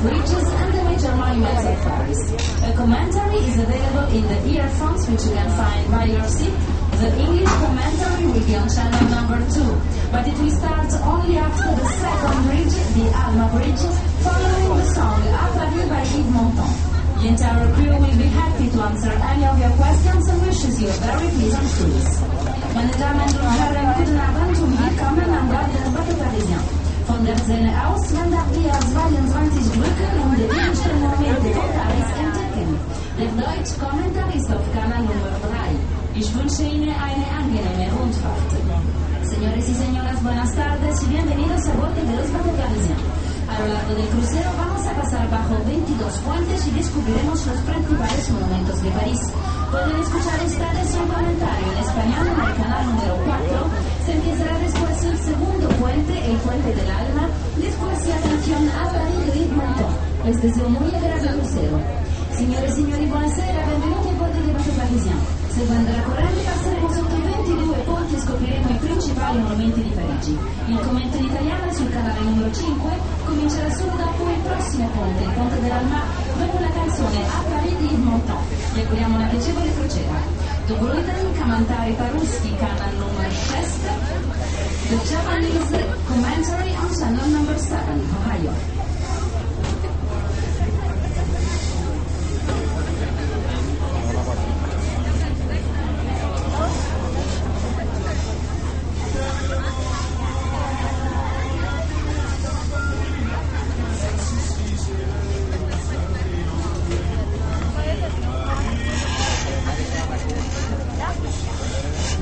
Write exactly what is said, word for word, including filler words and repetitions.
bridges and the major monuments of Paris. A commentary is available in the earphones, which you can find by your seat. The English commentary will be on channel number two, but it will start only after the second bridge, the Alma Bridge, following the song A Paris by Yves Montand. The entire crew will be happy to answer any of your questions and wishes you a very pleasant cruise. Meine Damen und Herren, guten Abend und willkommen an Bord des Bateau Parisien. Von der Szene aus wandert ihr zweiundzwanzig Brücken und die wichtigsten Momente von Paris entdecken. Der deutsche Kommentar ist auf Kanal Nummer drei. Ich wünsche Ihnen eine angenehme Rundfahrt. Señores y señoras, buenas tardes y bienvenidos a bordo de los Bateau Parisien. A lo largo del crucero vamos a pasar bajo veintidós puentes y descubriremos los principales monumentos de París. Pueden escuchar esta vez un comentario en español en el canal número cuatro. Se empezará después el segundo puente, el Puente del Alma. Después y atención a París de Yves Montand. Les deseo muy agradable crucero. Signore e signori, buonasera, benvenuti a bordo di Bateau Parisien. Seguendo la corrente passeremo sotto i ventidue ponti e scopriremo i principali monumenti di Parigi. Il commento in italiano è sul canale numero cinque, comincerà solo dopo il prossimo ponte, il Ponte dell'Alma, dopo la canzone A Paris di Yves Montand. Vi auguriamo una piacevole crociera. Доброй день, комментарий по-русски, канал номер шесть. The Japanese